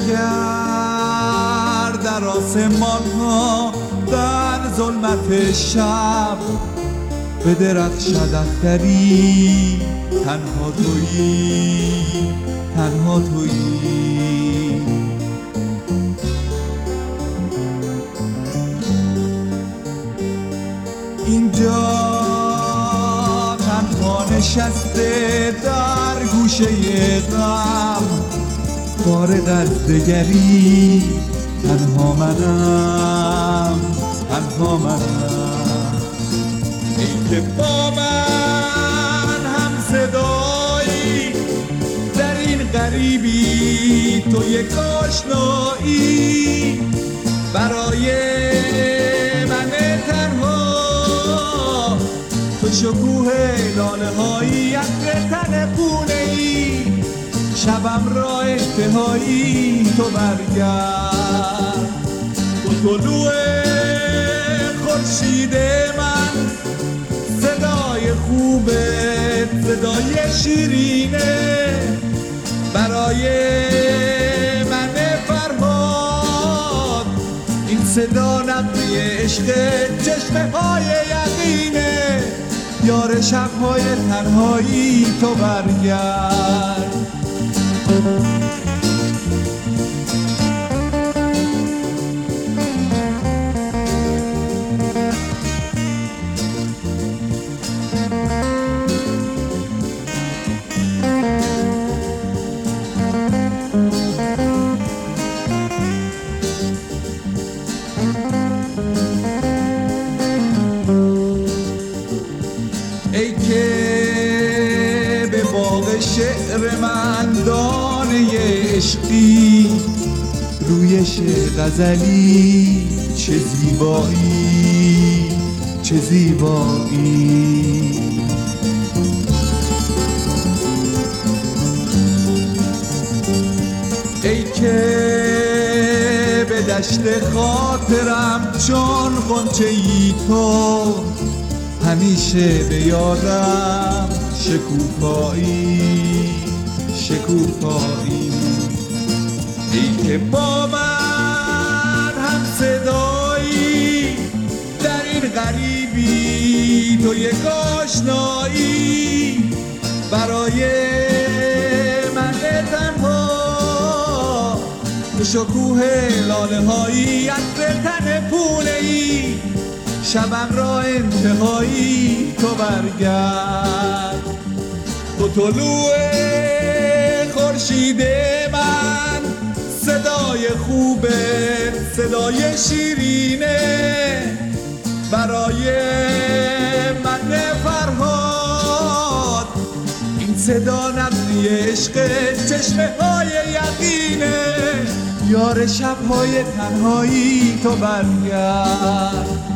برگرد در آسمان ها در ظلمت شب، به درخشد اختری تنها تویی، تنها تویی. اینجا تنها نشسته در گوشه غم، فارغ از دگری تنها منم، تنها منم. ای که با من هم صدایی در این غریبی، تو یک آشنایی برای من تنها. تو شکوه لاله هایی عطر تن خونه ای، شبم را انتهایی. تو برگرد تو طلوع خورشید من، صدای خوبت صدای شیرینه برای من فرهاد. این صدا نغمه عشق چشمه های یقینه، یار شب‌های تنهایی. تو برگرد. ای که به باغ شعر من دانه عشقی، رویش غزلی چه زیبایی، چه زیبایی. ای که به دشت خاطرم چون غنچه ای تو، همیشه به یادم شکوفایی، شکوفایی. ای که با من هم صدایی در این غریبی، تو یک آشنایی برای من تنها. تو شکوه لاله هایی عطر تن پونه ای، شبم را انتهایی. تو برگرد تو طلوع خورشید من، صدای خوبت صدای شیرینه برای من فرهاد. این صدا نغمه عشق چشمه های یقینه، یار شب‌های تنهایی. تو برگرد.